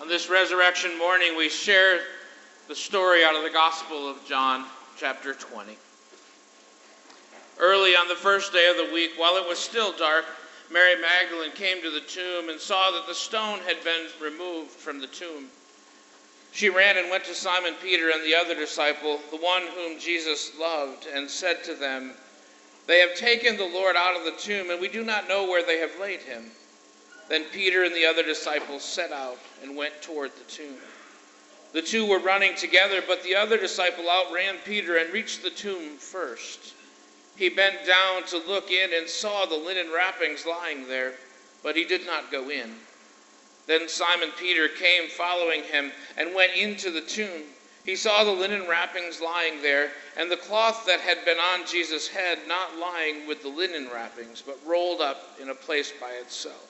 On this resurrection morning, we share the story out of the Gospel of John, chapter 20. Early on the first day of the week, while it was still dark, Mary Magdalene came to the tomb and saw that the stone had been removed from the tomb. She ran and went to Simon Peter and the other disciple, the one whom Jesus loved, and said to them, "They have taken the Lord out of the tomb, and we do not know where they have laid him." Then Peter and the other disciples set out and went toward the tomb. The two were running together, but the other disciple outran Peter and reached the tomb first. He bent down to look in and saw the linen wrappings lying there, but he did not go in. Then Simon Peter came following him and went into the tomb. He saw the linen wrappings lying there, and the cloth that had been on Jesus' head not lying with the linen wrappings, but rolled up in a place by itself.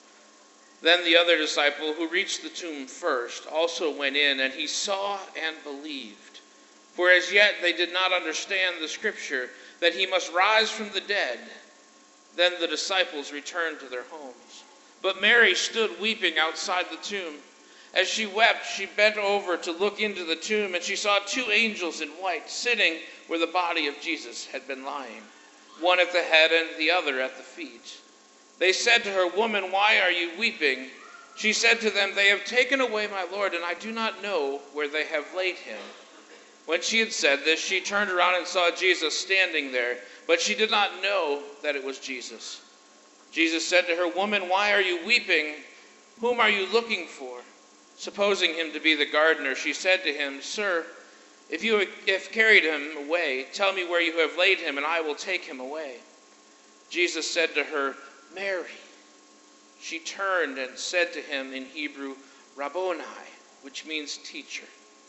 Then the other disciple, who reached the tomb first, also went in, and he saw and believed. For as yet they did not understand the scripture, that he must rise from the dead. Then the disciples returned to their homes. But Mary stood weeping outside the tomb. As she wept, she bent over to look into the tomb, and she saw two angels in white sitting where the body of Jesus had been lying, one at the head and the other at the feet. They said to her, "Woman, why are you weeping?" She said to them, "They have taken away my Lord, and I do not know where they have laid him." When she had said this, she turned around and saw Jesus standing there, but she did not know that it was Jesus. Jesus said to her, "Woman, why are you weeping? Whom are you looking for?" Supposing him to be the gardener, she said to him, "Sir, if you have carried him away, tell me where you have laid him, and I will take him away." Jesus said to her, "Mary." She turned and said to him in Hebrew, "Rabboni," which means teacher.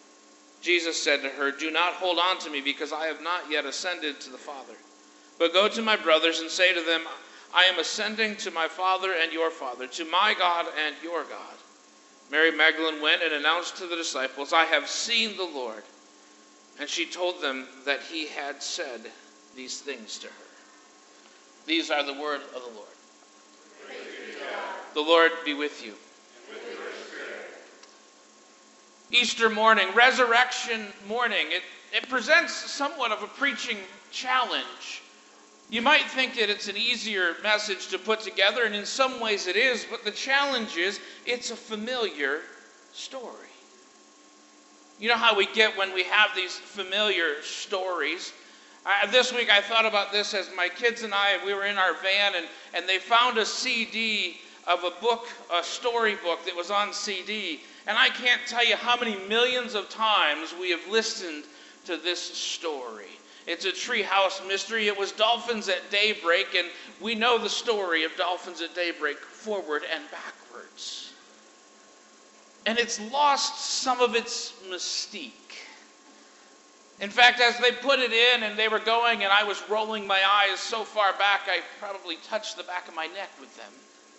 Jesus said to her, "Do not hold on to me, because I have not yet ascended to the Father. But go to my brothers and say to them, I am ascending to my Father and your Father, to my God and your God." Mary Magdalene went and announced to the disciples, "I have seen the Lord." And she told them that he had said these things to her. These are the word of the Lord. The Lord be with you. And with your spirit. Easter morning, resurrection morning, it presents somewhat of a preaching challenge. You might think that it's an easier message to put together, and in some ways it is, but the challenge is it's a familiar story. You know how we get when we have these familiar stories? This week I thought about this as my kids and we were in our van, and they found a CD of a book, a storybook that was on CD. And I can't tell you how many millions of times we have listened to this story. It's a treehouse mystery. It was dolphins at daybreak, and we know the story of dolphins at daybreak forward and backwards. And it's lost some of its mystique. In fact, as they put it in and they were going, and I was rolling my eyes so far back, I probably touched the back of my neck with them.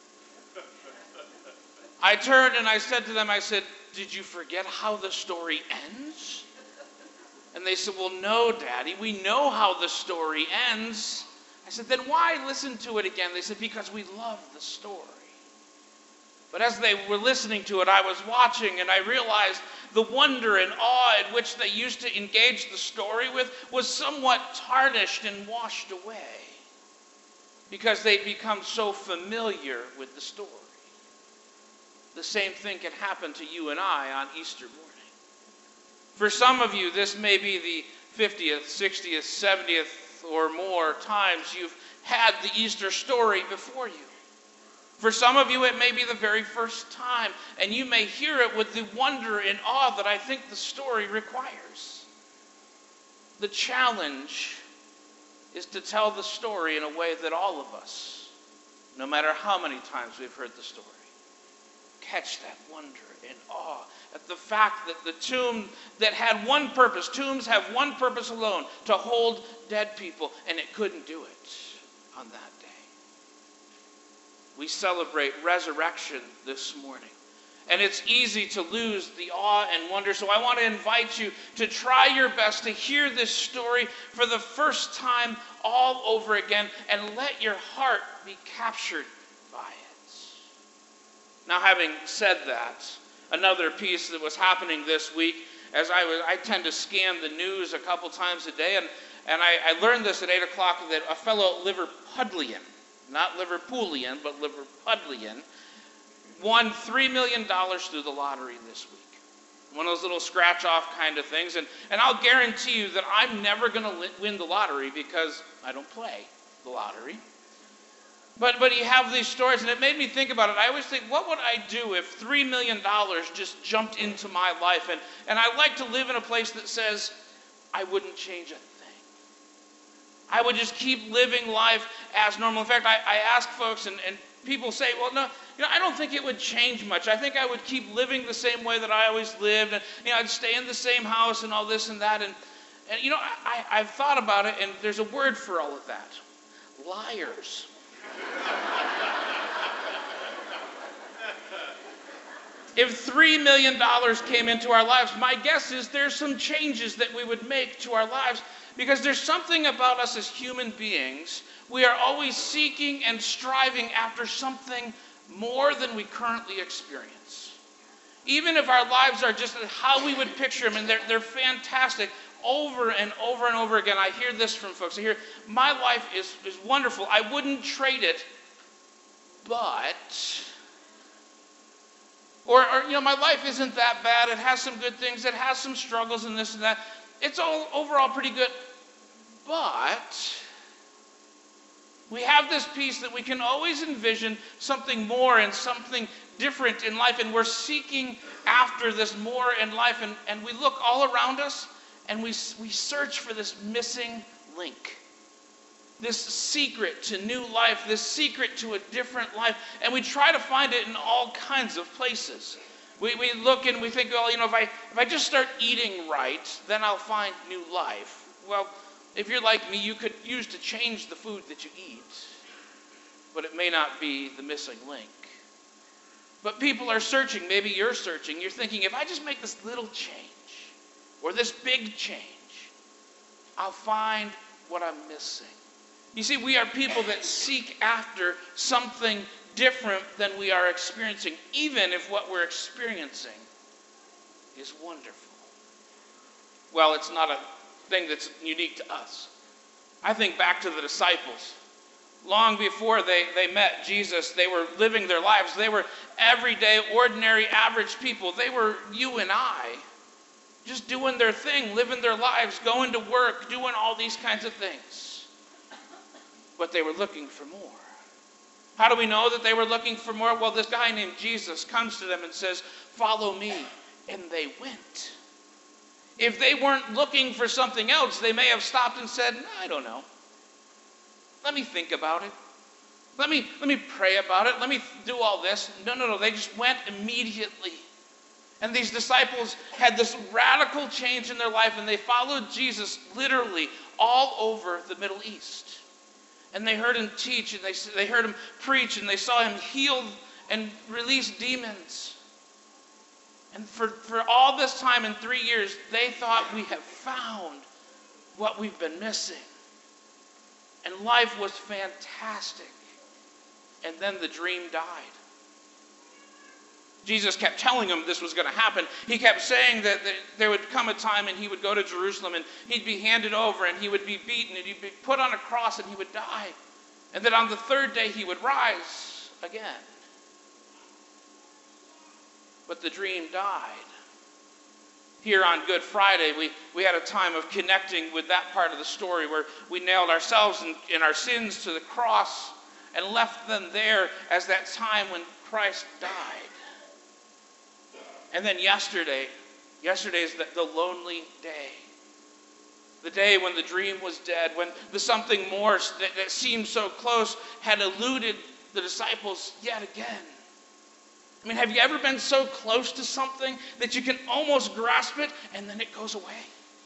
I turned and I said to them, "Did you forget how the story ends?" And they said, "Well, no, Daddy, we know how the story ends." I said, "Then why listen to it again?" They said, "Because we love the story." But as they were listening to it, I was watching, and I realized the wonder and awe in which they used to engage the story with was somewhat tarnished and washed away, because they'd become so familiar with the story. The same thing can happen to you and I on Easter morning. For some of you, this may be the 50th, 60th, 70th, or more times you've had the Easter story before you. For some of you, it may be the very first time, and you may hear it with the wonder and awe that I think the story requires. The challenge is to tell the story in a way that all of us, no matter how many times we've heard the story, catch that wonder and awe at the fact that the tomb that had one purpose, tombs have one purpose alone, to hold dead people, and it couldn't do it on that day. We celebrate resurrection this morning. And it's easy to lose the awe and wonder. So I want to invite you to try your best to hear this story for the first time all over again, and let your heart be captured by it. Now, having said that, Another piece that was happening this week, as I tend to scan the news a couple times a day, and I learned this at 8 o'clock that a fellow Liverpudlian, not Liverpoolian, but Liverpudlian, won $3 million through the lottery this week. One of those little scratch-off kind of things. And I'll guarantee you that I'm never going to win the lottery because I don't play the lottery. But you have these stories, and it made me think about it. I always think, what would I do if $3 million just jumped into my life? And I like to live in a place that says, I wouldn't change a thing. I would just keep living life as normal. In fact, I ask folks, and people say, well, no, I don't think it would change much. I think I would keep living the same way that I always lived. And, I'd stay in the same house and all this and that. And I've thought about it, and there's a word for all of that. Liars. If $3 million came into our lives, my guess is there's some changes that we would make to our lives, because there's something about us as human beings. We are always seeking and striving after something more than we currently experience. Even if our lives are just how we would picture them, and they're fantastic, over and over and over again, I hear this from folks. I hear, my life is wonderful. I wouldn't trade it, but... Or my life isn't that bad. It has some good things. It has some struggles and this and that. It's all overall pretty good. But we have this piece that we can always envision something more and something different in life. And we're seeking after this more in life. And we look all around us and we search for this missing link. This secret to new life, this secret to a different life, and we try to find it in all kinds of places. We look and we think, well, if I just start eating right, then I'll find new life. Well, if you're like me, you could use to change the food that you eat, but it may not be the missing link. But people are searching. Maybe you're searching. You're thinking, if I just make this little change or this big change, I'll find what I'm missing. You see, we are people that seek after something different than we are experiencing, even if what we're experiencing is wonderful. Well, it's not a thing that's unique to us. I think back to the disciples. Long before they met Jesus, they were living their lives. They were everyday, ordinary, average people. They were you and I, just doing their thing, living their lives, going to work, doing all these kinds of things. But they were looking for more. How do we know that they were looking for more? Well, this guy named Jesus comes to them and says, "Follow me." And they went. If they weren't looking for something else, they may have stopped and said, "I don't know. Let me think about it. Let me pray about it. Let me do all this." No. They just went immediately. And these disciples had this radical change in their life, and they followed Jesus literally all over the Middle East. And they heard him teach, and they heard him preach, and they saw him heal and release demons. And for all this time, in 3 years, they thought, we have found what we've been missing. And life was fantastic. And then the dream died. Jesus kept telling them this was going to happen. He kept saying that there would come a time and he would go to Jerusalem and he'd be handed over and he would be beaten and he'd be put on a cross and he would die. And that on the third day he would rise again. But the dream died. Here on Good Friday, we had a time of connecting with that part of the story where we nailed ourselves and our sins to the cross and left them there as that time when Christ died. And then yesterday is the lonely day. The day when the dream was dead, when the something more that seemed so close had eluded the disciples yet again. I mean, have you ever been so close to something that you can almost grasp it and then it goes away?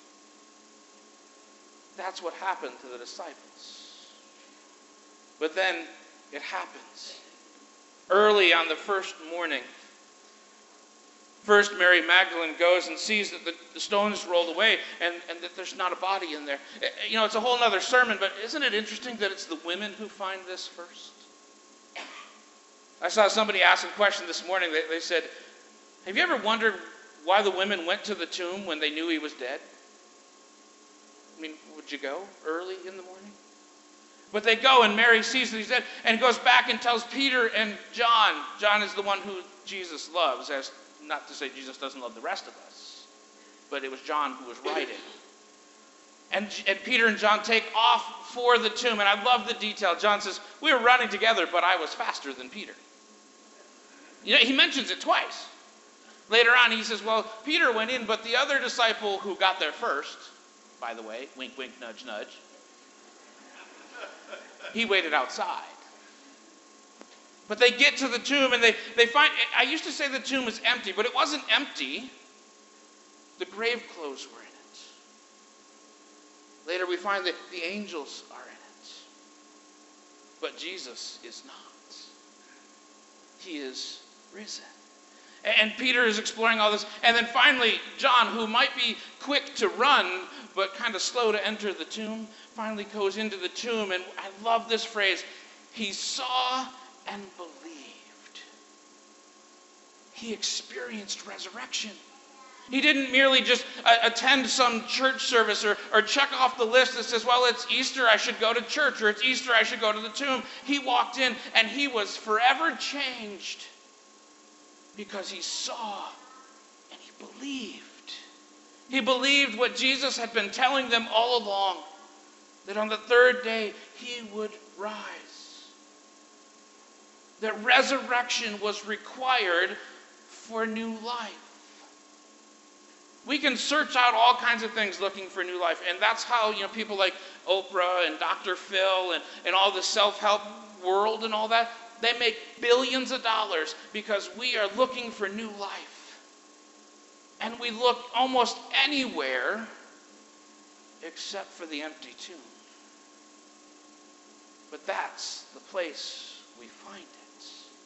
That's what happened to the disciples. But then it happens. Early on the first morning, first, Mary Magdalene goes and sees that the stone is rolled away and that there's not a body in there. It's a whole other sermon, but isn't it interesting that it's the women who find this first? I saw somebody ask a question this morning. They said, Have you ever wondered why the women went to the tomb when they knew he was dead? I mean, would you go early in the morning? But they go, and Mary sees that he's dead, and goes back and tells Peter and John. John is the one who Jesus loves, as not to say Jesus doesn't love the rest of us, but it was John who was writing. And Peter and John take off for the tomb, and I love the detail. John says, we were running together, but I was faster than Peter. You know, he mentions it twice. Later on, he says, well, Peter went in, but the other disciple who got there first, by the way, wink, wink, nudge, nudge, he waited outside. But they get to the tomb and they find, I used to say the tomb was empty, but it wasn't empty. The grave clothes were in it. Later we find that the angels are in it. But Jesus is not. He is risen. And Peter is exploring all this. And then finally, John, who might be quick to run, but kind of slow to enter the tomb, finally goes into the tomb. And I love this phrase. He saw and believed. He experienced resurrection. He didn't merely just attend some church service or check off the list that says, well, it's Easter, I should go to church, or it's Easter, I should go to the tomb. He walked in and he was forever changed. Because he saw and he believed. He believed what Jesus had been telling them all along, that on the third day he would rise. That resurrection was required for new life. We can search out all kinds of things looking for new life, and that's how people like Oprah and Dr. Phil and all the self-help world and all that, they make billions of dollars because we are looking for new life. And we look almost anywhere except for the empty tomb. But that's the place we find it.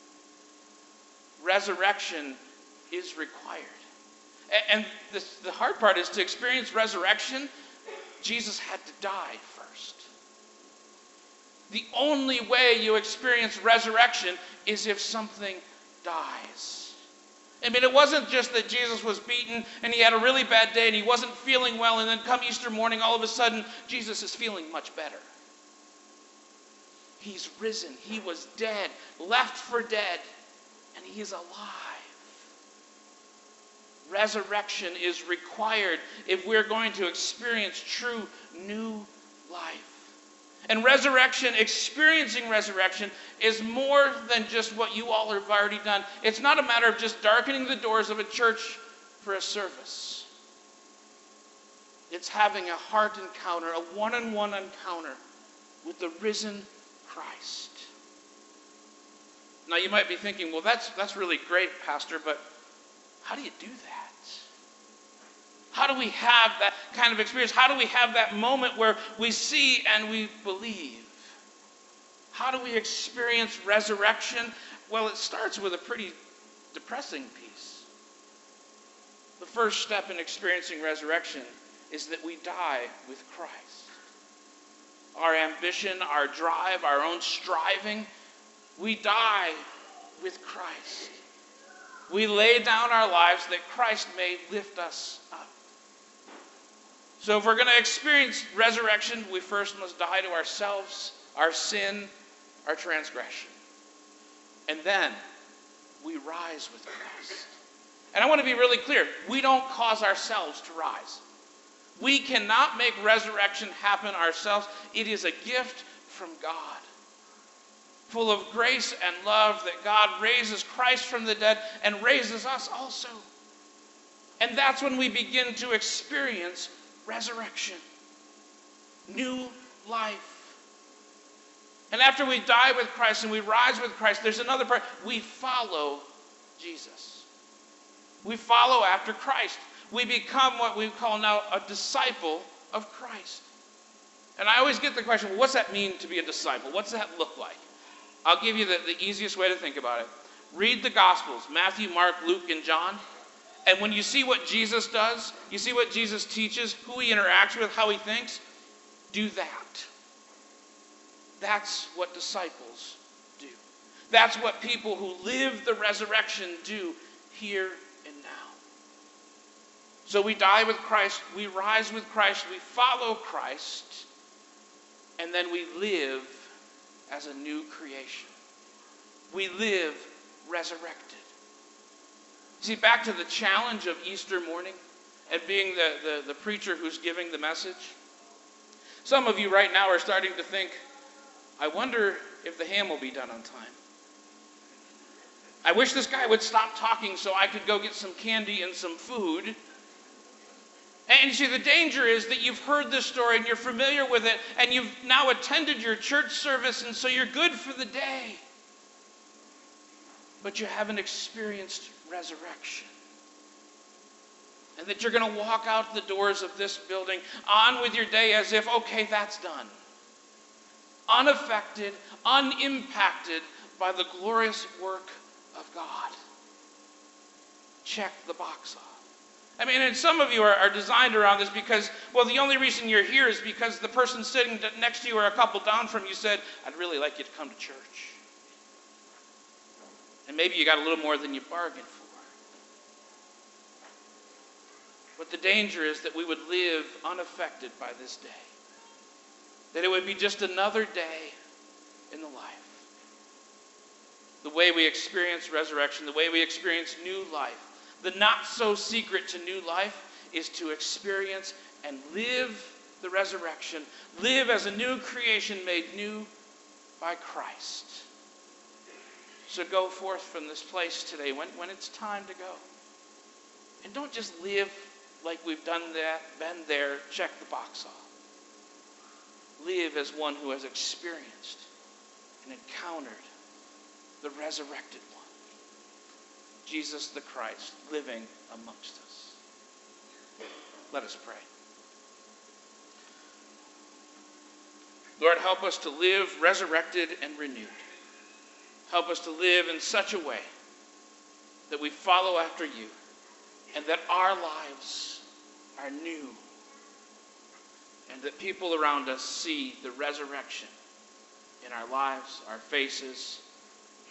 Resurrection is required. And the hard part is to experience resurrection, Jesus had to die first. The only way you experience resurrection is if something dies. I mean, it wasn't just that Jesus was beaten and he had a really bad day and he wasn't feeling well, and then come Easter morning, all of a sudden, Jesus is feeling much better. He's risen. He was dead, left for dead, and he is alive. Resurrection is required if we're going to experience true new life. And resurrection, experiencing resurrection, is more than just what you all have already done. It's not a matter of just darkening the doors of a church for a service. It's having a heart encounter, a one-on-one encounter with the risen Christ. Now you might be thinking, well, that's really great, Pastor, but how do you do that? How do we have that kind of experience? How do we have that moment where we see and we believe? How do we experience resurrection? Well, it starts with a pretty depressing piece. The first step in experiencing resurrection is that we die with Christ. Our ambition, our drive, our own striving, we die with Christ. We lay down our lives that Christ may lift us up. So if we're going to experience resurrection, we first must die to ourselves, our sin, our transgression. And then we rise with Christ. And I want to be really clear. We don't cause ourselves to rise. We cannot make resurrection happen ourselves. It is a gift from God, full of grace and love, that God raises Christ from the dead and raises us also. And that's when we begin to experience resurrection, new life. And after we die with Christ and we rise with Christ, there's another part. We follow Jesus. We follow after Christ. We become what we call now a disciple of Christ. And I always get the question, well, what's that mean to be a disciple? What's that look like? I'll give you the easiest way to think about it. Read the Gospels, Matthew, Mark, Luke, and John. And when you see what Jesus does, you see what Jesus teaches, who he interacts with, how he thinks, do that. That's what disciples do. That's what people who live the resurrection do here and now. So we die with Christ, we rise with Christ, we follow Christ, and then we live as a new creation. We live resurrected. See, back to the challenge of Easter morning and being the preacher who's giving the message. Some of you right now are starting to think, I wonder if the ham will be done on time. I wish this guy would stop talking so I could go get some candy and some food. And you see, the danger is that you've heard this story and you're familiar with it, and you've now attended your church service, and so you're good for the day. But you haven't experienced resurrection. And that you're going to walk out the doors of this building on with your day as if, okay, that's done. Unaffected, unimpacted by the glorious work of God. Check the box off. I mean, and some of you are designed around this because, well, the only reason you're here is because the person sitting next to you or a couple down from you said, I'd really like you to come to church. And maybe you got a little more than you bargained for. But the danger is that we would live unaffected by this day. That it would be just another day in the life. The way we experience resurrection, the way we experience new life, the not so secret to new life is to experience and live the resurrection, live as a new creation made new by Christ. So go forth from this place today when it's time to go. And don't just live like we've done that, been there, check the box off. Live as one who has experienced and encountered the resurrected one. Jesus the Christ living amongst us. Let us pray. Lord, help us to live resurrected and renewed. Help us to live in such a way that we follow after you and that our lives are new and that people around us see the resurrection in our lives, our faces,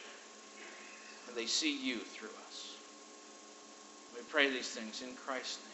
and they see you through us. We pray these things in Christ's name.